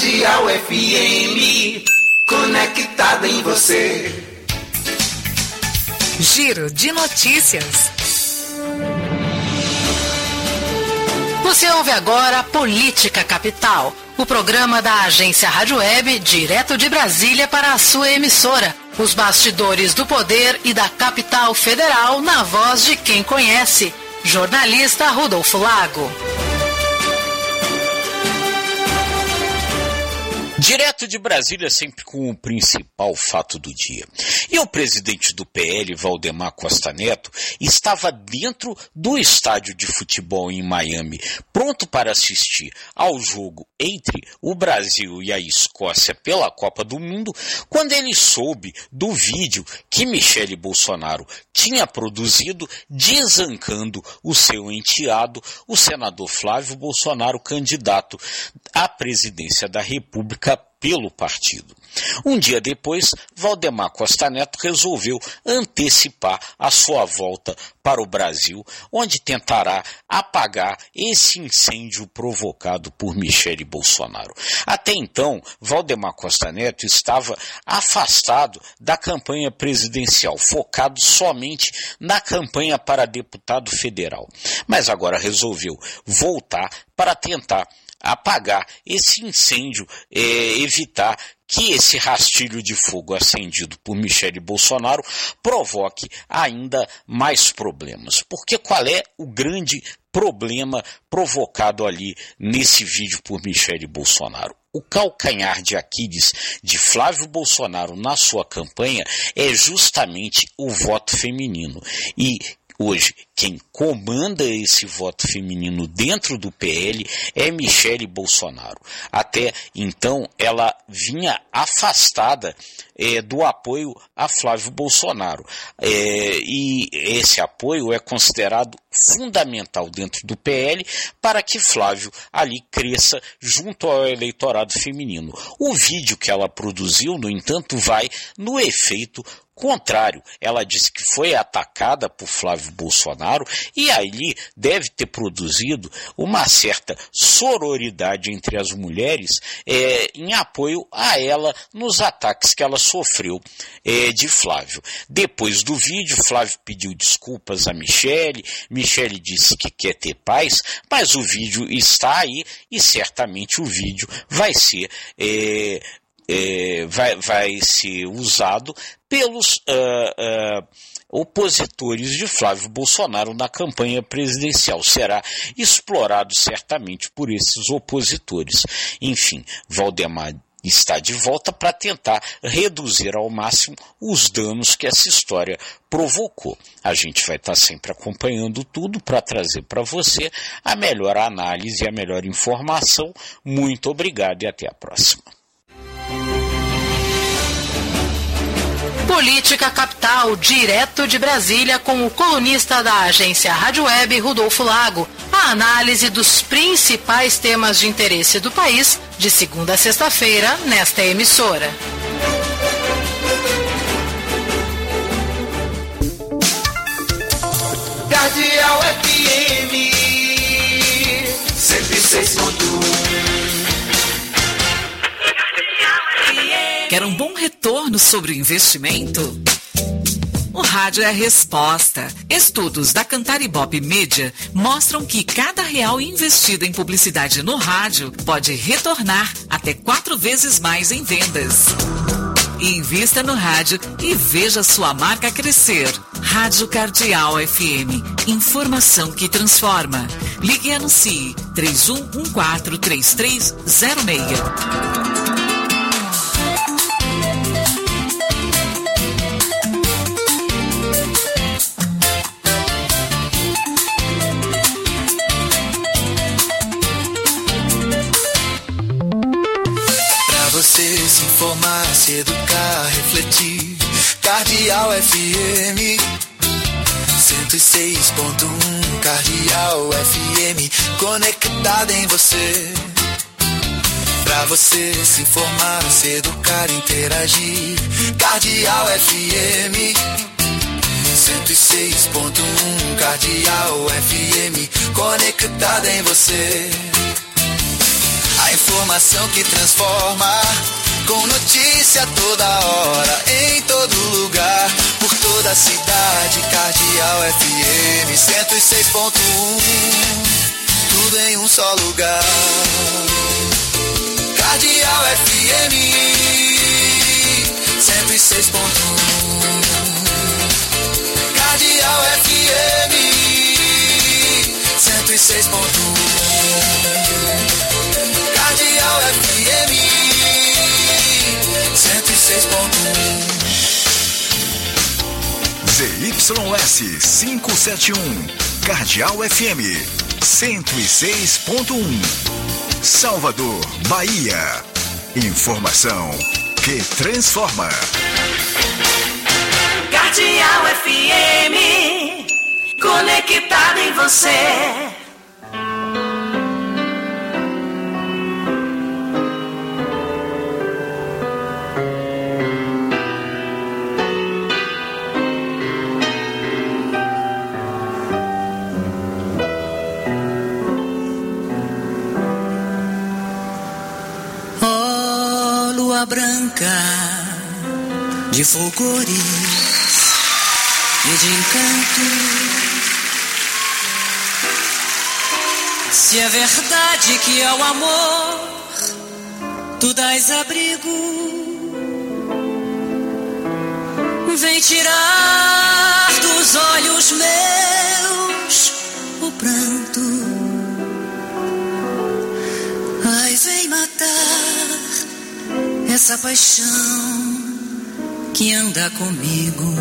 Cardeal FM, conectada em você. Giro de notícias. Você ouve agora Política Capital, o programa da agência Rádio Web, direto de Brasília para a sua emissora. Os bastidores do poder e da capital federal na voz de quem conhece. Jornalista Rodolfo Lago. Direto de Brasília, sempre com o principal fato do dia. E o presidente do PL, Valdemar Costa Neto, estava dentro do estádio de futebol em Miami, pronto para assistir ao jogo entre o Brasil e a Escócia pela Copa do Mundo, quando ele soube do vídeo que Michele Bolsonaro tinha produzido desancando o seu enteado, o senador Flávio Bolsonaro, candidato à presidência da República pelo partido. Um dia depois, Valdemar Costa Neto resolveu antecipar a sua volta para o Brasil, onde tentará apagar esse incêndio provocado por Michele Bolsonaro. Até então, Valdemar Costa Neto estava afastado da campanha presidencial, focado somente na campanha para deputado federal. Mas agora resolveu voltar para tentar apagar esse incêndio, evitar que esse rastilho de fogo acendido por Michele Bolsonaro provoque ainda mais problemas. Porque qual é o grande problema provocado ali nesse vídeo por Michele Bolsonaro? O calcanhar de Aquiles de Flávio Bolsonaro na sua campanha é justamente o voto feminino. E hoje, quem comanda esse voto feminino dentro do PL é Michele Bolsonaro. Até então, ela vinha afastada do apoio a Flávio Bolsonaro. E esse apoio é considerado fundamental dentro do PL para que Flávio ali cresça junto ao eleitorado feminino. O vídeo que ela produziu, no entanto, vai no efeito contrário. Ela disse que foi atacada por Flávio Bolsonaro e ali deve ter produzido uma certa sororidade entre as mulheres em apoio a ela nos ataques que ela sofreu de Flávio. Depois do vídeo, Flávio pediu desculpas a Michele. Michele disse que quer ter paz, mas o vídeo está aí e certamente o vídeo vai ser vai ser usado pelos opositores de Flávio Bolsonaro na campanha presidencial. Será explorado certamente por esses opositores. Enfim, Valdemar está de volta para tentar reduzir ao máximo os danos que essa história provocou. A gente vai estar sempre acompanhando tudo para trazer para você a melhor análise e a melhor informação. Muito obrigado e até a próxima. Política Capital, direto de Brasília, com o colunista da agência Rádio Web, Rodolfo Lago. A análise dos principais temas de interesse do país, de segunda a sexta-feira, nesta emissora. Cardeal FM 106.1. Quer um bom retorno sobre o investimento? O rádio é a resposta. Estudos da Cantar Ibope Media mostram que cada real investido em publicidade no rádio pode retornar até 4 vezes mais em vendas. Invista no rádio e veja sua marca crescer. Rádio Cardeal FM. Informação que transforma. Ligue e anuncie 31143306. Você se informar, se educar, refletir. Cardeal FM 106.1. Cardeal FM conectada em você. Pra você se informar, se educar, interagir. Cardeal FM 106.1. Cardeal FM conectada em você. A informação que transforma, com notícia toda hora, em todo lugar, por toda a cidade. Cardeal FM 106.1, tudo em um só lugar. Cardeal FM 106.1, Cardeal FM 106.1, Cardeal FM 106.1. ZYS 571, Cardeal FM 106.1, Salvador, Bahia. Informação que transforma. Cardeal FM, conectado em você. Branca de fulgores e de encanto, se é verdade que ao amor tu dás abrigo, vem tirar dos olhos meus o pranto, ai vem matar essa paixão que anda comigo.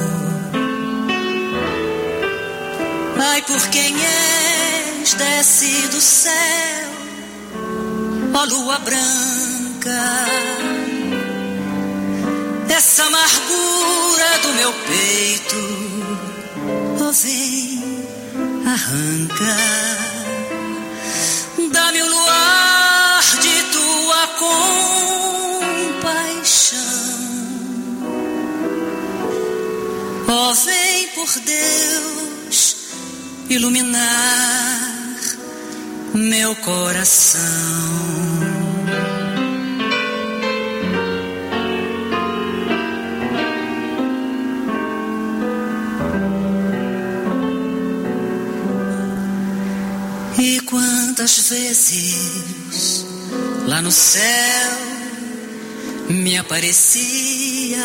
Ai, por quem és, desce do céu, ó lua branca, essa amargura do meu peito, ó vem, arranca, dá-me o luar de tua compaixão. Oh, vem por Deus iluminar meu coração. E quantas vezes lá no céu me aparecias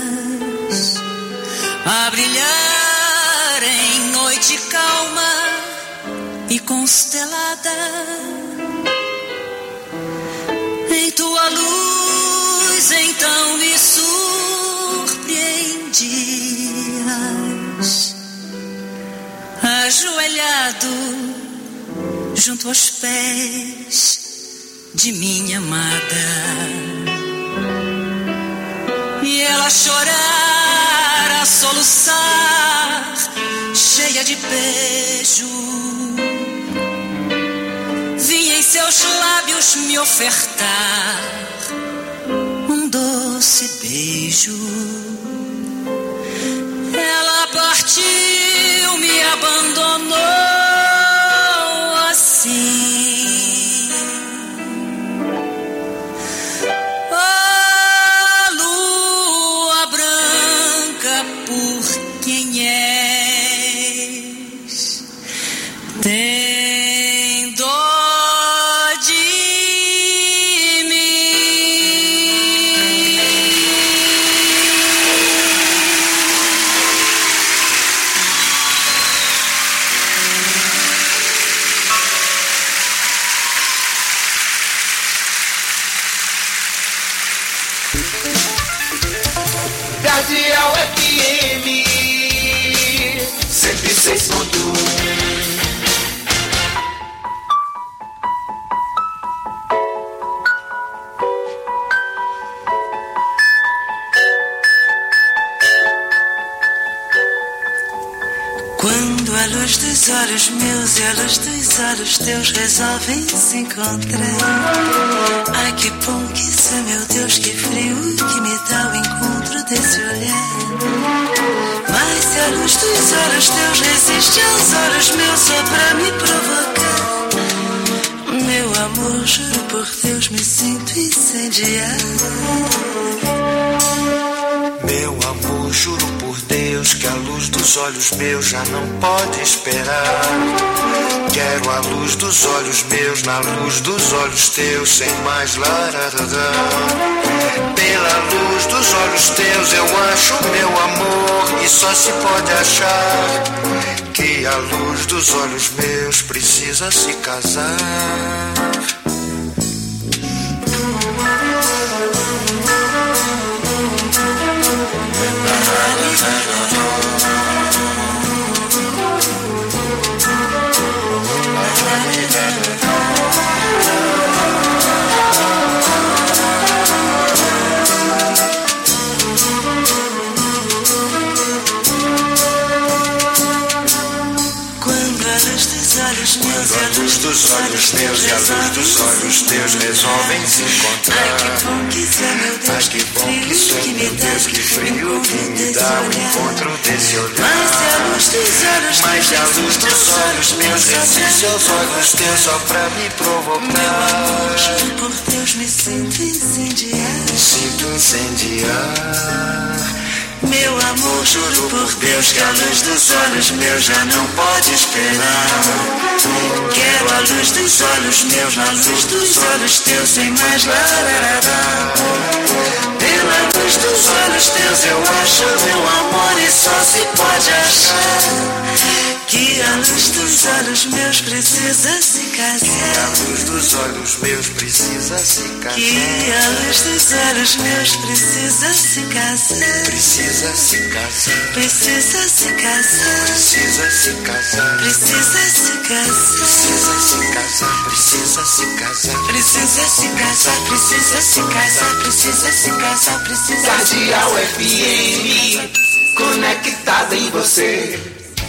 a brilhar em noite calma e constelada, em tua luz então me surpreendias, ajoelhado junto aos pés de minha amada, e ela chorar, a soluçar, cheia de beijo, vinha em seus lábios me ofertar um doce beijo. Ela partiu, me abandonou assim. Tem dó de mim. Cardeal FM 106.1. Quando a luz dos olhos meus e a luz dos olhos teus resolvem se encontrar, ai que bom que isso é, meu Deus, que frio que me dá o encontro desse olhar. Mas se a luz dos olhos teus resiste aos olhos meus só pra me provocar, meu amor, juro por Deus, Deus me sinto incendiar. Meu amor, juro por Deus que a luz dos olhos meus já não pode esperar. Quero a luz dos olhos meus na luz dos olhos teus, sem mais lararará. Pela luz dos olhos teus eu acho meu amor, e só se pode achar que a luz dos olhos meus precisa se casar. Quando a luz dos olhos meus e a luz dos olhos teus resolvem se encontrar. Ai, que bom que isso é meu Deus, que frio que me dá, que frio que me dá o encontro desse olhar. Mas se a luz dos olhos meus resiste aos olhos teus só pra me provocar. Juro por Deus, me sinto incendiar. Me sinto incendiar. Meu amor, juro por Deus que a luz dos olhos meus já não pode esperar. Quero a luz dos olhos meus na luz dos olhos teus, sem mais lararará. Pela luz dos olhos teus eu acho meu amor, e só se pode achar que a luz dos olhos meus precisa se casar. Que a luz dos olhos meus precisa se casar. Que a luz dos olhos meus precisa se casar. Precisa se casar. Precisa se casar. Precisa se casar. Precisa se casar. Precisa se casar. Precisa se casar. Precisa se casar. Precisa se casar. Precisa se casar. Precisa. Cardeal FM, conectada em você.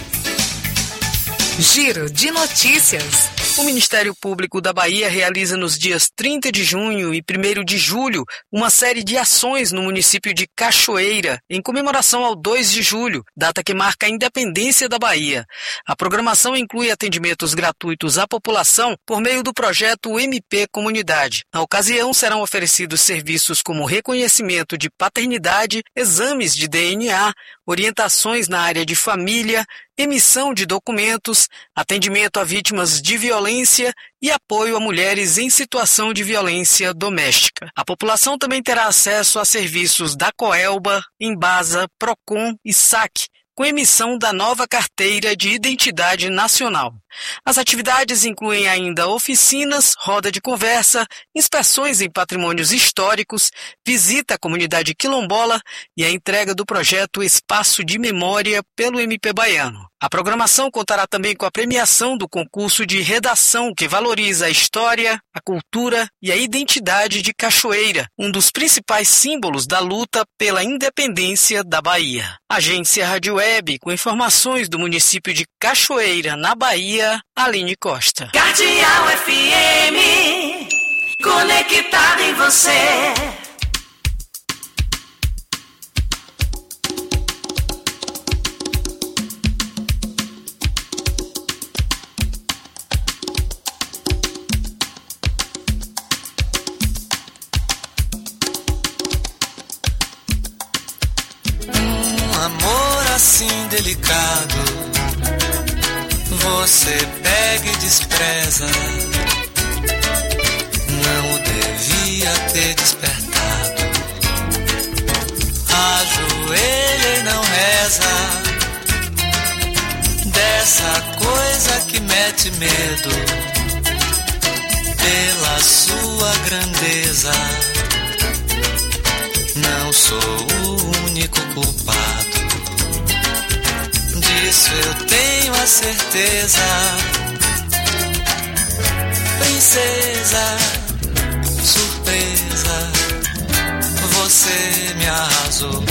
Giro de notícias. O Ministério Público da Bahia realiza nos dias 30 de junho e 1º de julho uma série de ações no município de Cachoeira, em comemoração ao 2 de julho, data que marca a independência da Bahia. A programação inclui atendimentos gratuitos à população por meio do projeto MP Comunidade. Na ocasião, serão oferecidos serviços como reconhecimento de paternidade, exames de DNA, orientações na área de família, emissão de documentos, atendimento a vítimas de violência e apoio a mulheres em situação de violência doméstica. A população também terá acesso a serviços da Coelba, Embasa, Procon e SAC, com emissão da nova Carteira de Identidade Nacional. As atividades incluem ainda oficinas, roda de conversa, inspeções em patrimônios históricos, visita à comunidade quilombola e a entrega do projeto Espaço de Memória pelo MP Baiano. A programação contará também com a premiação do concurso de redação que valoriza a história, a cultura e a identidade de Cachoeira, um dos principais símbolos da luta pela independência da Bahia. Agência Rádio Web, com informações do município de Cachoeira, na Bahia, Aline Costa. Cardeal FM, conectada em você. Amor assim delicado, você pega e despreza. Não o devia ter despertado. Ajoelha e não reza dessa coisa que mete medo pela sua grandeza. Não sou o único culpado, disso eu tenho a certeza. Princesa, surpresa, você me arrasou.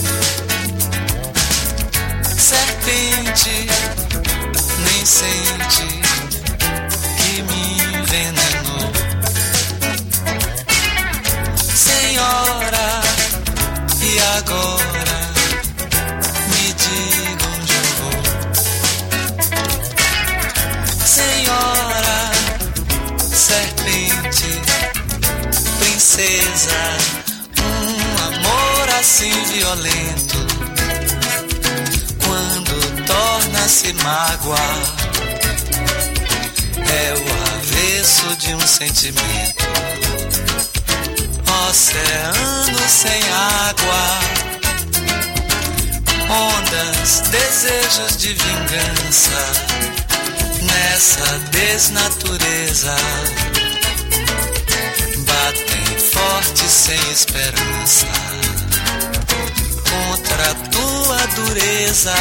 Serpente, nem sente que me envenenou. Senhora, e agora me diga onde eu vou. Senhora, serpente, princesa, amor assim violento, quando torna-se mágoa, é o avesso de um sentimento. Oceano sem água, ondas, desejos de vingança, nessa desnatureza, batem forte sem esperança, contra a tua dureza.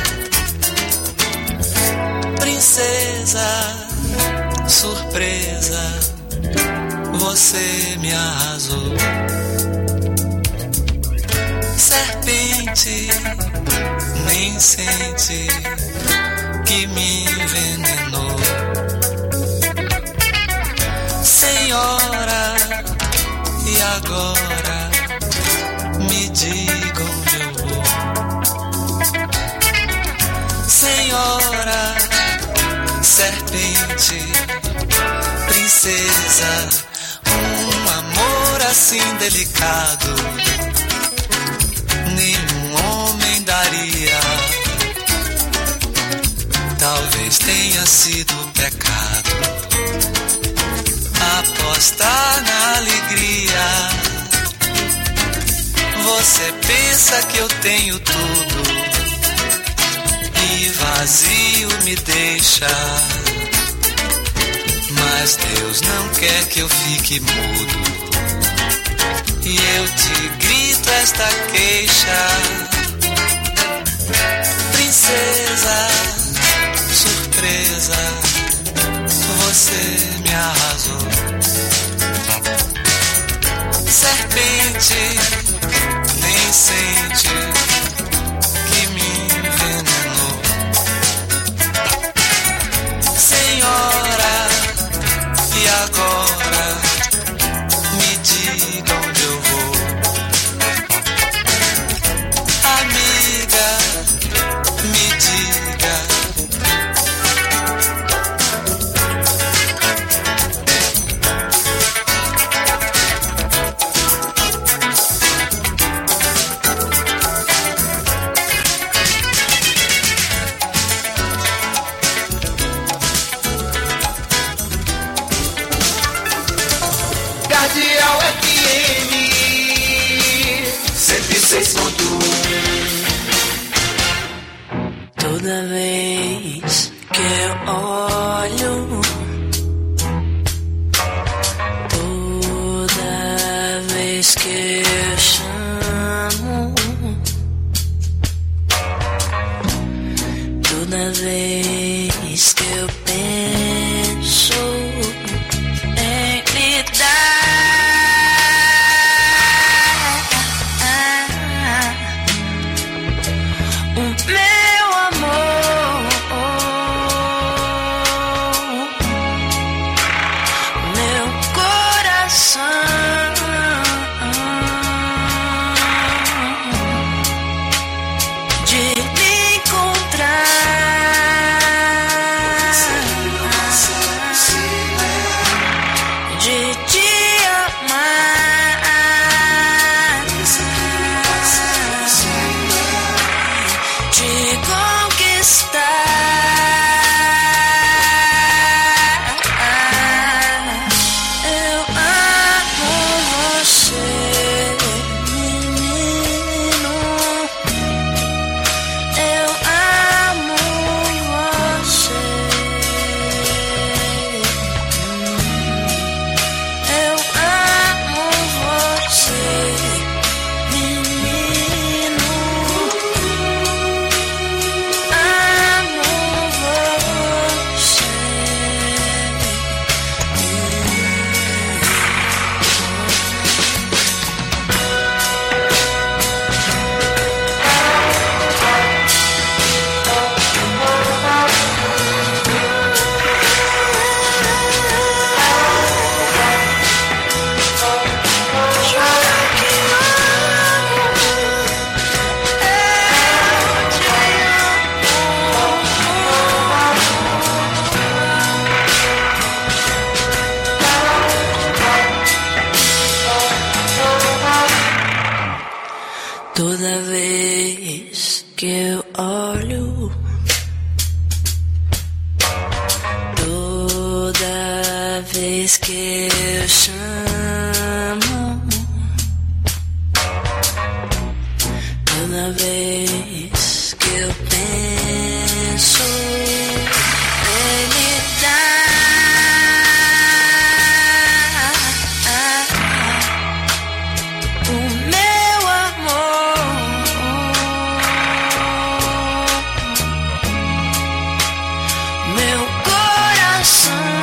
Princesa, surpresa, você me arrasou. Serpente, nem sente que me envenenou. Senhora, e agora me diga onde eu vou. Senhora, serpente, princesa, amor assim delicado, nenhum homem daria. Talvez tenha sido pecado apostar na alegria. Você pensa que eu tenho tudo e vazio me deixa, mas Deus não quer que eu fique mudo, e eu te grito esta queixa. Princesa, surpresa, você me arrasou. Serpente, nem sente que me envenenou. Senhora, e agora me diga onde eu vou. Amiga, me diga. Toda vez que eu olho, toda vez que eu chamo, toda vez que eu penso, ele dá o meu amor, meu coração.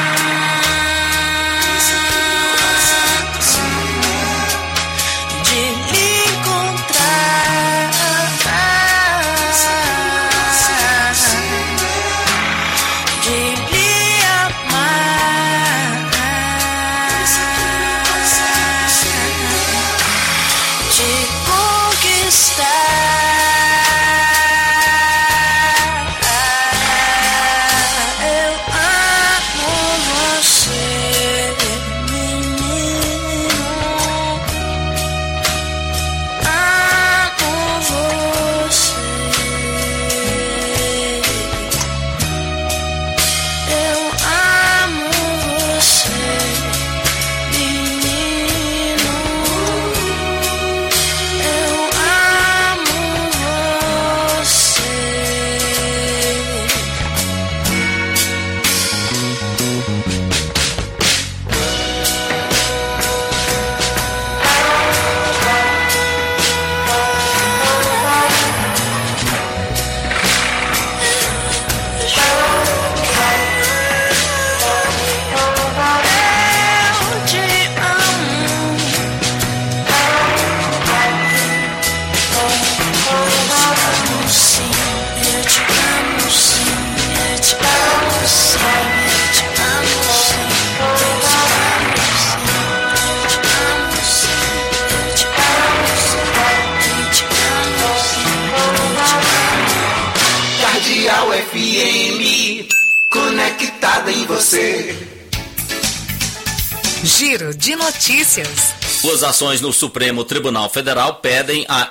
Cardeal FM, conectada em você. Giro de notícias. Duas ações no Supremo Tribunal Federal pedem a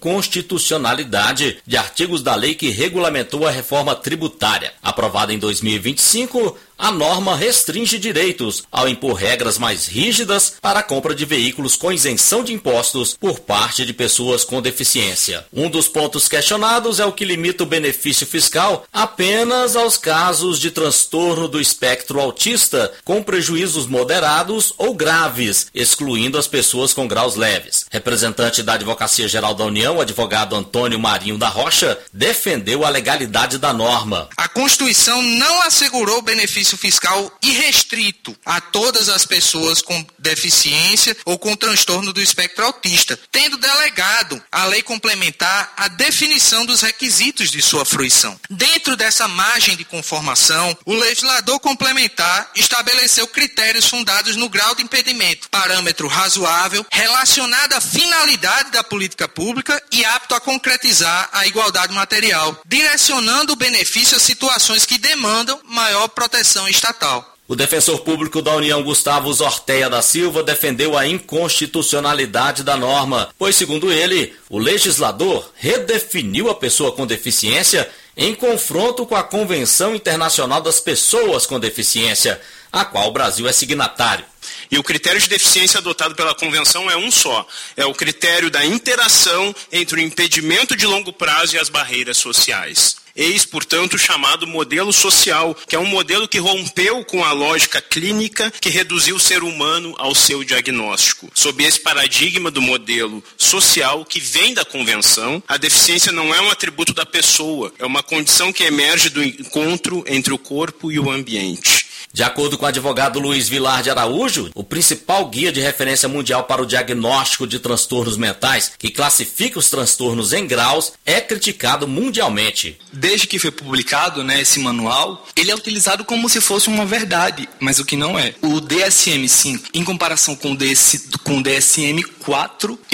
inconstitucionalidade de artigos da lei que regulamentou a reforma tributária. Aprovada em 2025, a norma restringe direitos ao impor regras mais rígidas para a compra de veículos com isenção de impostos por parte de pessoas com deficiência. Um dos pontos questionados é o que limita o benefício fiscal apenas aos casos de transtorno do espectro autista com prejuízos moderados ou graves, excluindo as pessoas com graus leves. Representante da Advocacia Geral da União, o advogado Antônio Marinho da Rocha, defendeu a legalidade da norma. A Constituição não assegurou benefício fiscal irrestrito a todas as pessoas com deficiência ou com transtorno do espectro autista, tendo delegado à lei complementar a definição dos requisitos de sua fruição. Dentro dessa margem de conformação, o legislador complementar estabeleceu critérios fundados no grau de impedimento, parâmetro razoável, relacionado à finalidade da política pública e apto a concretizar a igualdade material, direcionando o benefício a situações que demandam maior proteção estatal. O defensor público da União, Gustavo Zorteia da Silva, defendeu a inconstitucionalidade da norma, pois, segundo ele, o legislador redefiniu a pessoa com deficiência em confronto com a Convenção Internacional das Pessoas com Deficiência, a qual o Brasil é signatário. E o critério de deficiência adotado pela Convenção é um só. É o critério da interação entre o impedimento de longo prazo e as barreiras sociais. Eis, portanto, o chamado modelo social, que é um modelo que rompeu com a lógica clínica que reduziu o ser humano ao seu diagnóstico. Sob esse paradigma do modelo social que vem da Convenção, a deficiência não é um atributo da pessoa, é uma condição que emerge do encontro entre o corpo e o ambiente. De acordo com o advogado Luiz Vilar de Araújo, o principal guia de referência mundial para o diagnóstico de transtornos mentais, que classifica os transtornos em graus, é criticado mundialmente. Desde que foi publicado, esse manual, ele é utilizado como se fosse uma verdade, mas o que não é. O DSM-5, em comparação com o DSM-4, ele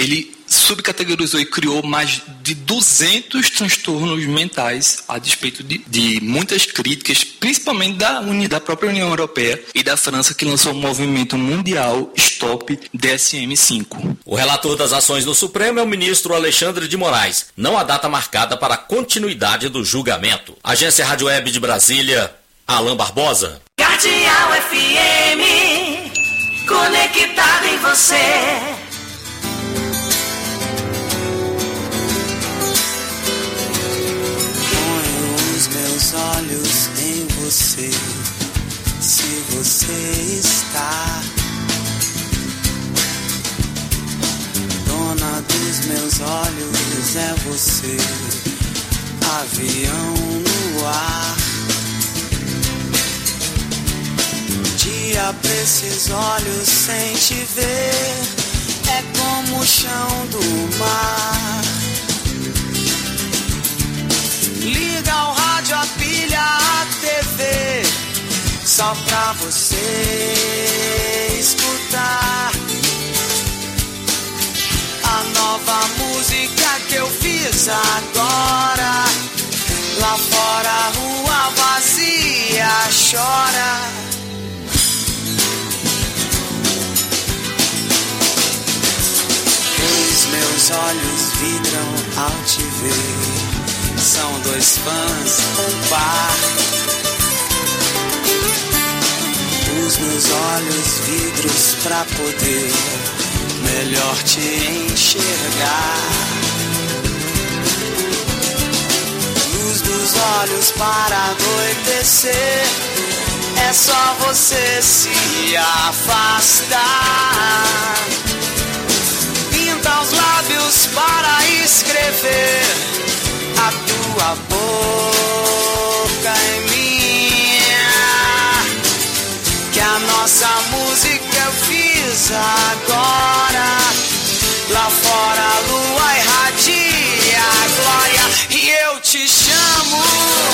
subcategorizou e criou mais de 200 transtornos mentais a despeito de muitas críticas, principalmente da própria União Europeia e da França, que lançou o movimento mundial Stop DSM-5. O relator das ações no Supremo é o ministro Alexandre de Moraes. Não há data marcada para a continuidade do julgamento. Agência Rádio Web de Brasília, Alain Barbosa. Cardeal FM, conectado em você. Olhos em você, se você está dona dos meus olhos, é você, avião no ar. Dia pra esses olhos sem te ver, é como o chão do mar. Liga o rádio, a pilha, a TV, só pra você escutar a nova música que eu fiz agora. Lá fora a rua vazia chora. Os meus olhos vidram ao te ver. São dois fãs, um par. Os meus olhos vidros pra poder melhor te enxergar. Luz dos olhos para anoitecer, é só você se afastar. Pinta os lábios para escrever a tua boca em minha, que a nossa música eu fiz agora. Lá fora a lua irradia a glória e eu te chamo,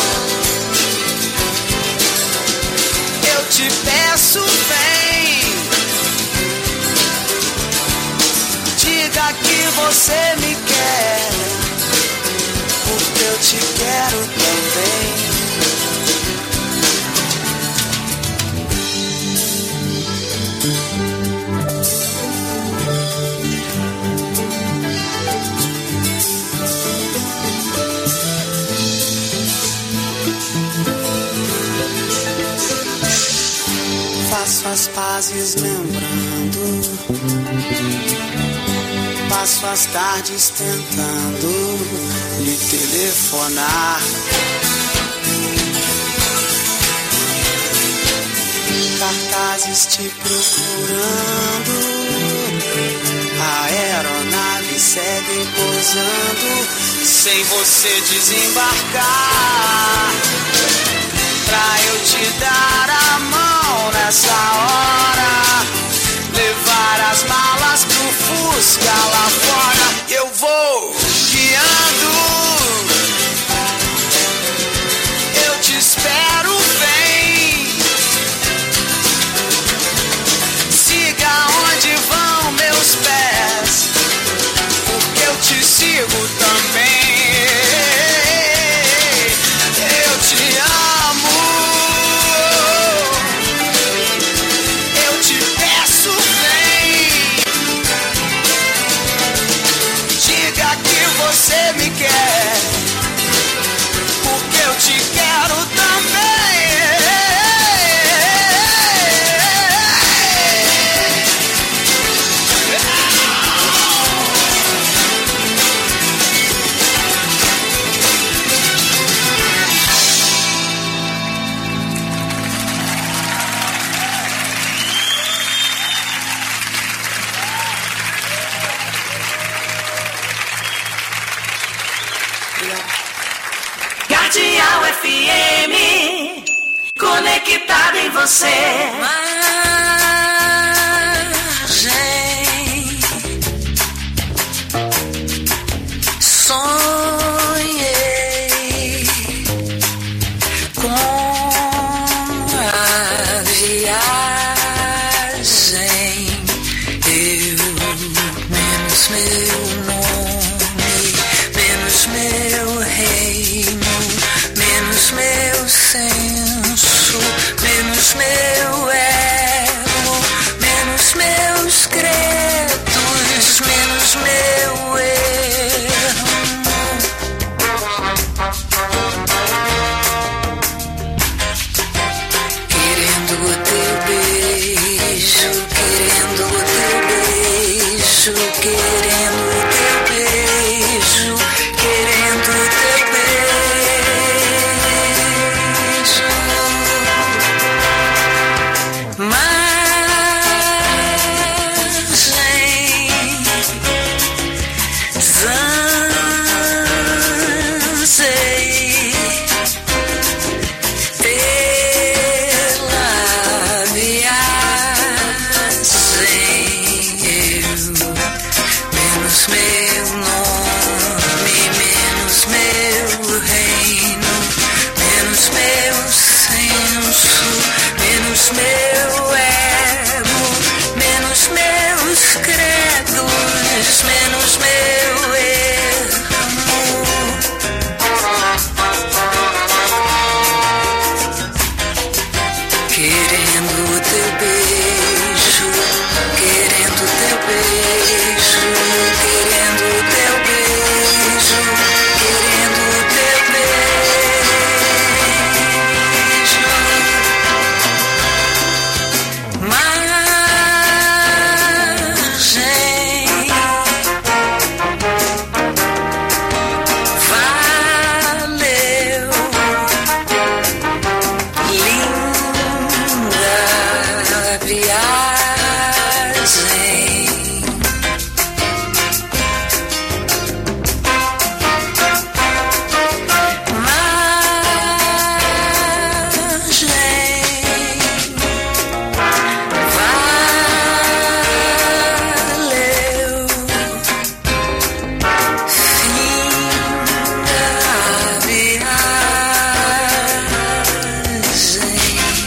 eu te peço, vem, diga que você me quer, porque eu te quero também. Faço as pazes lembrando, passo as tardes tentando lhe telefonar. Cartazes te procurando, aeronaves seguem pousando, sem você desembarcar. Pra eu te dar a mão nessa hora, levar as malas pro Fusca lá fora, eu vou guiando, eu te espero, vem, siga onde vão meus pés, porque eu te sigo também. Eu te amo, eu te peço, vem, diga que você me quer, porque eu te quero também. Cardeal FM, conectado em você. Margem, sonhei com a viagem, eu menos menos meu nome, menos meu reino, menos meu senso, menos meu ego, menos meus credos, menos meu erro. Querendo o teu beijo, querendo o teu beijo, querendo o teu beijo, querendo o teu beijo. Mas zancei pela viagem, menos meu nome, menos meu reino, menos meu senso, menos meu ego, menos meus credos, menos meu erro. Querendo o teu beijo, querendo o teu beijo, querendo o teu beijo, querendo o teu beijo. Margem, valeu, linda viagem. Valeu, fim da viagem.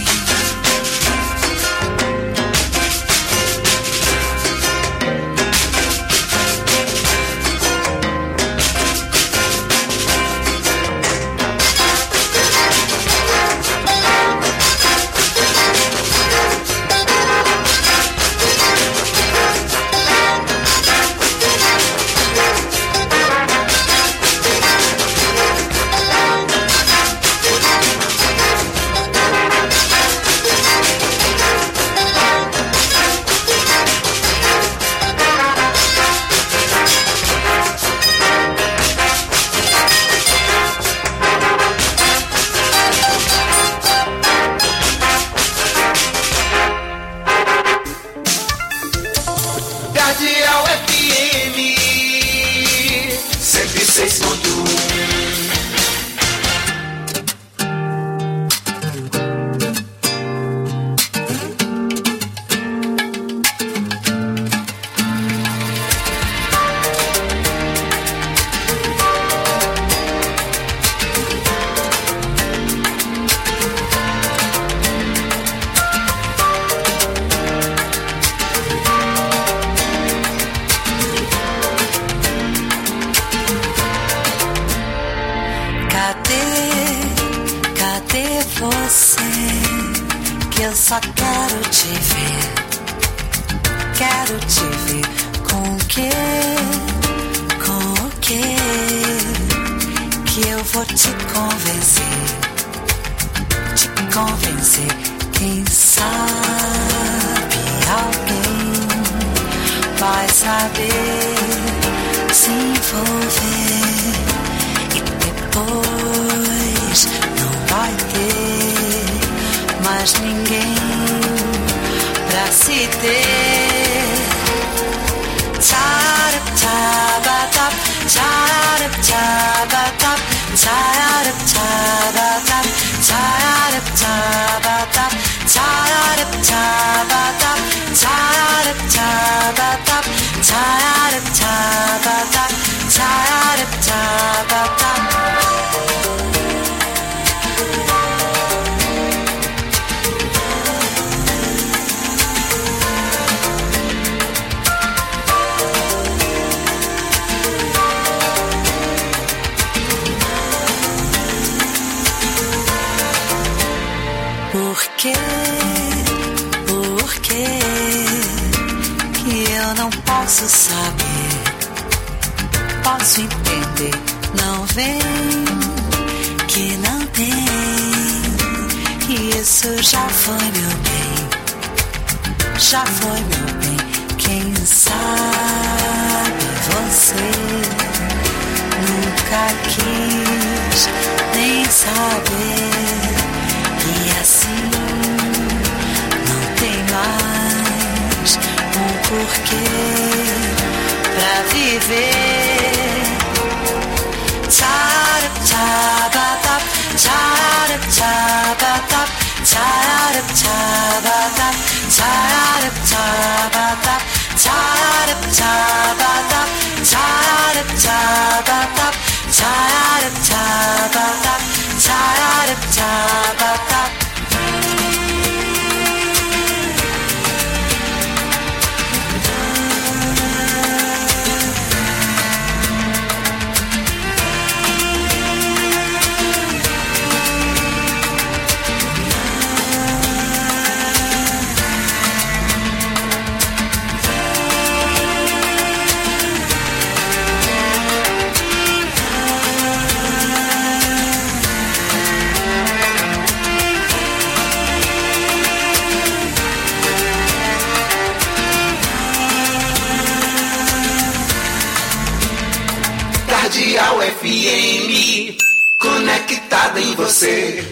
Cardeal FM 106.1. Cadê você? Que eu só quero te ver. Quero te ver com o quê? Com o quê? Que eu vou te convencer. Te convencer. Quem sabe alguém vai saber se envolver. E depois não vai ter mais ninguém pra se ter. Tarap tabatap, tarap tabatap, tarap tabatap, tarap tabatap, tarap tabatap, tarap tabatap, tarap tabatap, tarap tabatap. porquê que eu não posso saber. Posso entender, não vem, que não tem, que isso já foi meu bem, já foi meu bem. Quem sabe você nunca quis nem saber, e assim não tem mais um porquê pra viver. Tcharap tchabatap, tcharap tchabatap, tcharap tchabatap, tcharap tchabatap, tcharap tchabatap, tcharap tchabatap, tcharap tchabatap, tcharap tchabatap. Cardeal FM, conectada em você.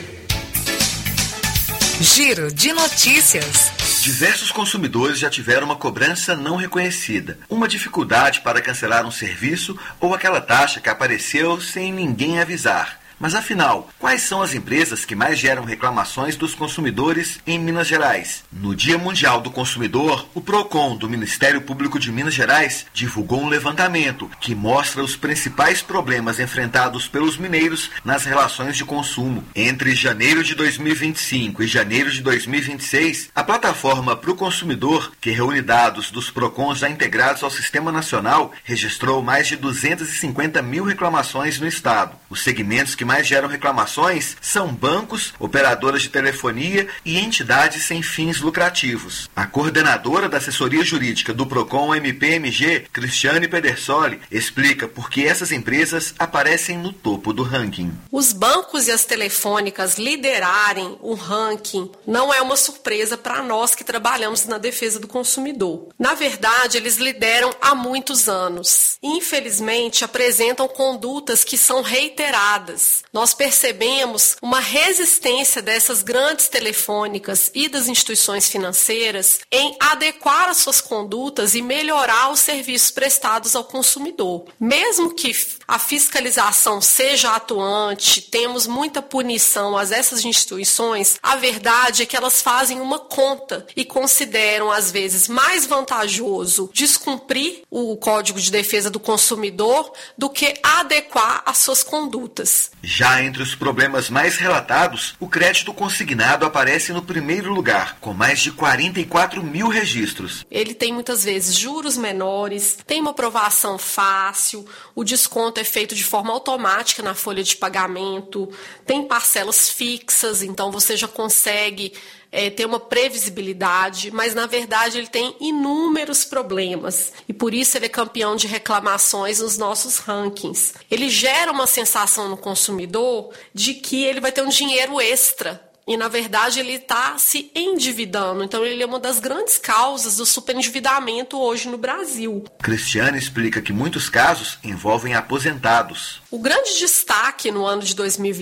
Giro de notícias. Diversos consumidores já tiveram uma cobrança não reconhecida, uma dificuldade para cancelar um serviço ou aquela taxa que apareceu sem ninguém avisar. Mas afinal, quais são as empresas que mais geram reclamações dos consumidores em Minas Gerais? No Dia Mundial do Consumidor, o PROCON do Ministério Público de Minas Gerais divulgou um levantamento que mostra os principais problemas enfrentados pelos mineiros nas relações de consumo. Entre janeiro de 2025 e janeiro de 2026, a plataforma Pro Consumidor, que reúne dados dos PROCONs já integrados ao Sistema Nacional, registrou mais de 250 mil reclamações no estado. Os segmentos que mais geram reclamações são bancos, operadoras de telefonia e entidades sem fins lucrativos. A coordenadora da assessoria jurídica do PROCON MPMG, Cristiane Pedersoli, explica por que essas empresas aparecem no topo do ranking. Os bancos e as telefônicas liderarem o ranking não é uma surpresa para nós que trabalhamos na defesa do consumidor. Na verdade, eles lideram há muitos anos. Infelizmente, apresentam condutas que são reiteradas. Nós percebemos uma resistência dessas grandes telefônicas e das instituições financeiras em adequar as suas condutas e melhorar os serviços prestados ao consumidor. Mesmo que a fiscalização seja atuante, temos muita punição a essas instituições, a verdade é que elas fazem uma conta e consideram, às vezes, mais vantajoso descumprir o Código de Defesa do Consumidor do que adequar as suas condutas. Já entre os problemas mais relatados, o crédito consignado aparece no primeiro lugar, com mais de 44 mil registros. Ele tem muitas vezes juros menores, tem uma aprovação fácil, o desconto é feito de forma automática na folha de pagamento, tem parcelas fixas, então você já consegue ter uma previsibilidade, mas na verdade ele tem inúmeros problemas e por isso ele é campeão de reclamações nos nossos rankings. Ele gera uma sensação no consumidor de que ele vai ter um dinheiro extra e na verdade ele está se endividando, então ele é uma das grandes causas do superendividamento hoje no Brasil. Cristiane explica que muitos casos envolvem aposentados. O grande destaque no ano de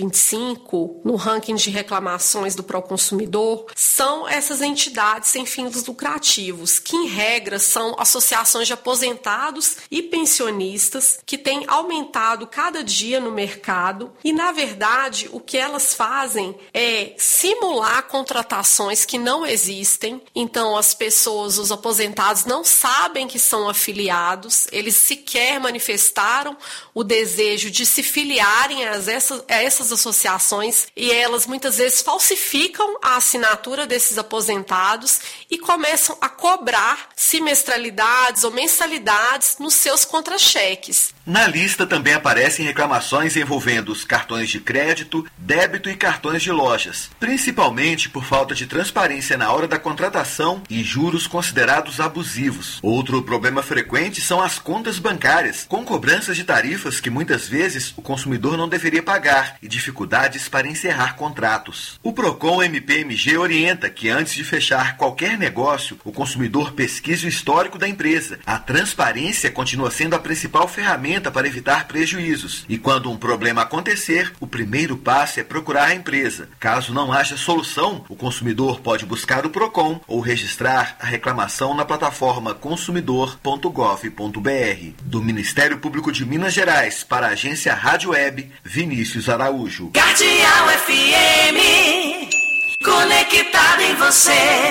2025, no ranking de reclamações do Proconsumidor, são essas entidades sem fins lucrativos, que em regra são associações de aposentados e pensionistas que têm aumentado cada dia no mercado e, na verdade, o que elas fazem é simular contratações que não existem. Então, as pessoas, os aposentados, não sabem que são afiliados, eles sequer manifestaram o desejo de se filiarem a essas associações e elas muitas vezes falsificam a assinatura desses aposentados e começam a cobrar semestralidades ou mensalidades nos seus contra-cheques. Na lista também aparecem reclamações envolvendo os cartões de crédito, débito e cartões de lojas. principalmente por falta de transparência na hora da contratação e juros considerados abusivos. Outro problema frequente são as contas bancárias, com cobranças de tarifas que muitas vezes o consumidor não deveria pagar e dificuldades para encerrar contratos. O Procon MPMG orienta que antes de fechar qualquer negócio, o consumidor pesquise o histórico da empresa. A transparência continua sendo a principal ferramenta para evitar prejuízos. E quando um problema acontecer, o primeiro passo é procurar a empresa. Caso não haja solução, o consumidor pode buscar o Procon ou registrar a reclamação na plataforma consumidor.gov.br. Do Ministério Público de Minas Gerais para a agência Rádio Web, Vinícius Araújo. Cardeal FM, conectado em você.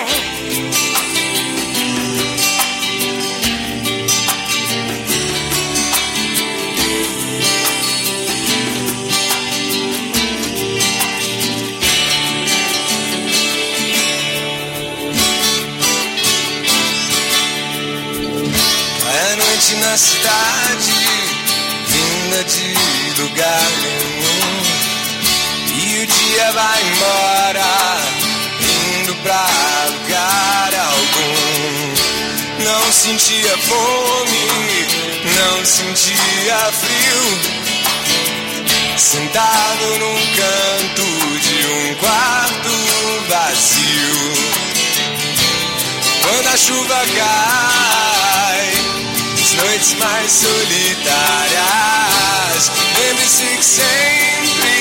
Na cidade, vinda de lugar nenhum, e o dia vai embora, indo pra lugar algum. Não sentia fome, não sentia frio, sentado num canto de um quarto vazio. Quando a chuva cai, noites mais solitárias, lembre-se que sempre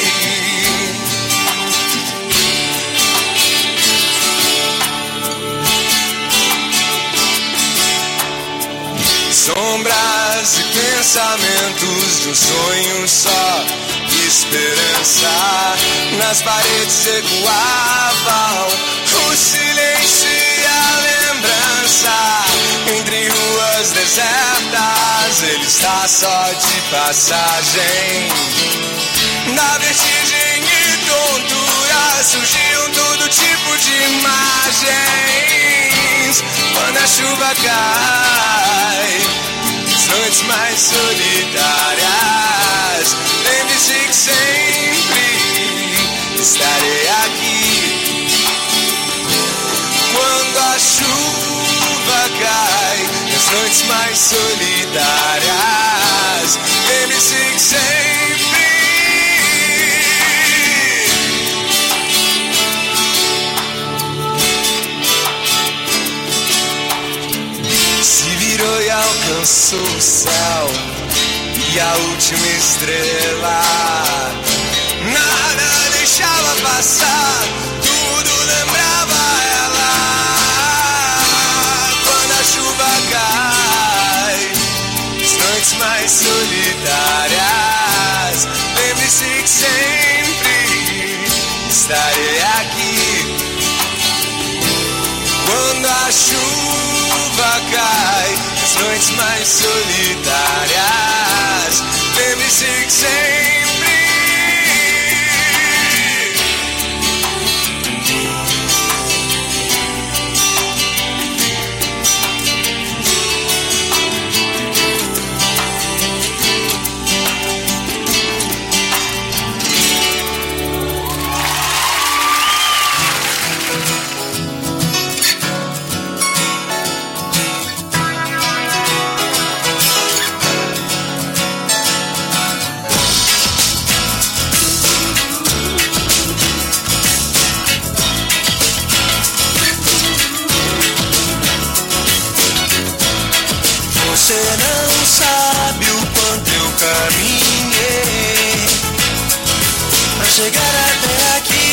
sombras e pensamentos de um sonho só, esperança nas paredes ecoavam o silêncio e a lembrança. Entre ruas desertas, ele está só de passagem. Na vertigem e tontura surgiam todo tipo de imagens. Quando a chuva cai, as noites mais solitárias, lembre-se que sempre estarei aqui. Quando a chuva cai, nas noites mais solitárias, lembre-se que sempre se virou e alcançou o céu e a última estrela. Nada deixava passar, tudo lembrava ela. Quando a chuva cai, as noites mais solitárias, lembre-se que sempre estarei aqui. Quando a chuva cai, as noites mais solitárias, lembre-se que sempre você não sabe o quanto eu caminhei pra chegar até aqui.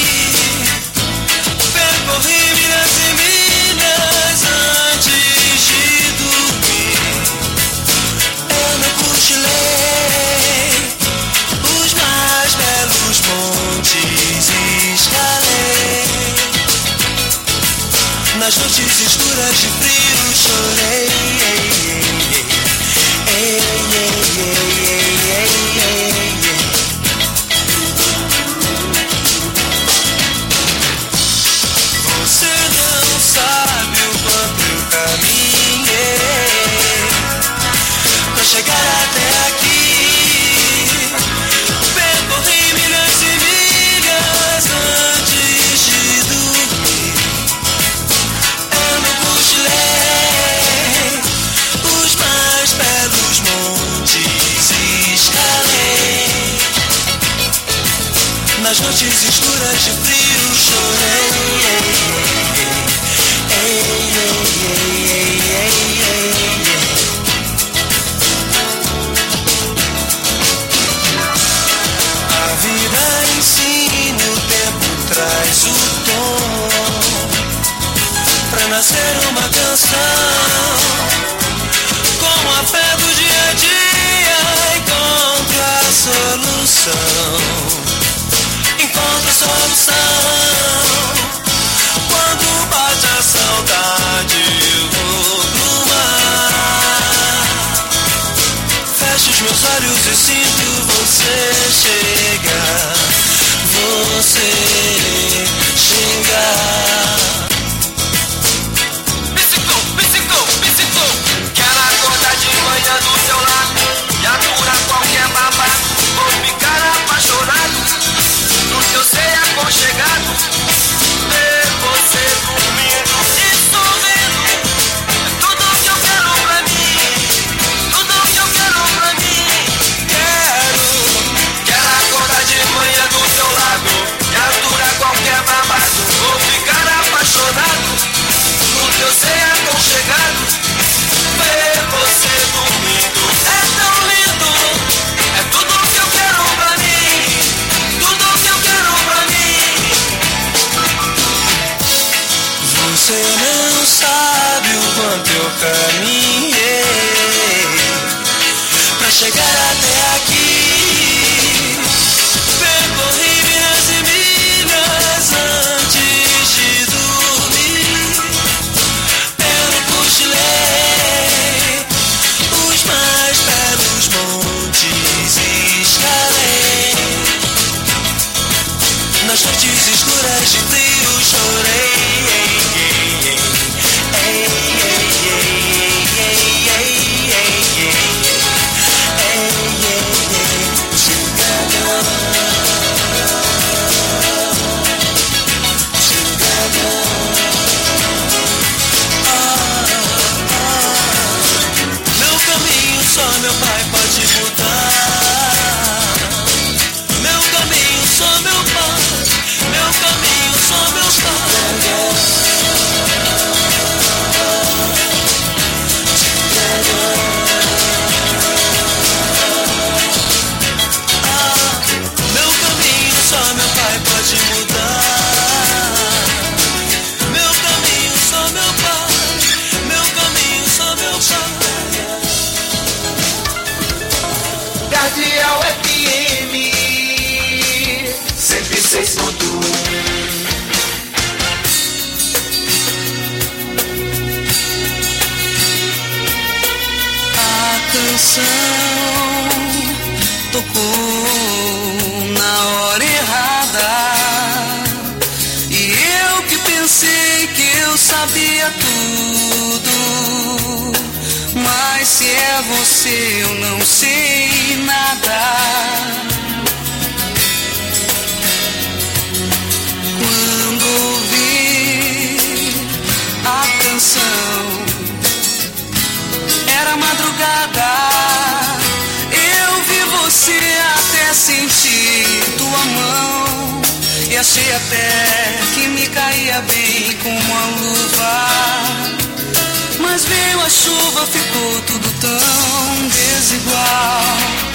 Percorri milhas e milhas antes de dormir. Eu não cochilei os mais belos montes e escalei. Nas noites escuras de frio chorei. Você não sabe o quanto eu caminhei pra chegar até aqui. Percorri milhas e milhas antes noites escuras de frio chorei. A vida ensina, o tempo traz o tom pra nascer uma canção. Com a fé do dia a dia encontro a solução. Encontro a solução. Quando bate a saudade eu vou pro mar. Fecho os meus olhos e sinto você chegar. Você chegar. Quero acordar de manhã do seu lado e aturar qualquer babado. Vou ficar apaixonado no seu ser aconchegado. Ver você dormindo e sorrindo é tudo que eu quero pra mim. Tudo que eu quero pra mim. Quero acordar de manhã do seu lado e aturar qualquer babado. Vou ficar apaixonado no seu ser aconchegado. Ver você dormindo é tão lindo. É tudo que eu quero pra mim. Tudo que eu quero pra mim. Você não sabe o quanto eu caminhei pra chegar até aqui. Percorri milhas e milhas antes de dormir. Eu não cochilei os mais belos montes e escalei. Nas noites escuras de frio chorei. Meu caminho só meu pai pode mudar. Meu caminho só meu pai. Meu caminho só meu pai. Meu caminho só meu pai pode mudar. Meu caminho só meu pai. Meu caminho só meu pai. Cardeal FM 106.1. A canção tocou na hora errada e eu que pensei que eu sabia tudo, mas se é você eu não sei nada. Quando ouvi a canção era madrugada, eu vi você até sentir tua mão e achei até que me caía bem como uma luva. Mas veio a chuva, ficou tudo tão desigual.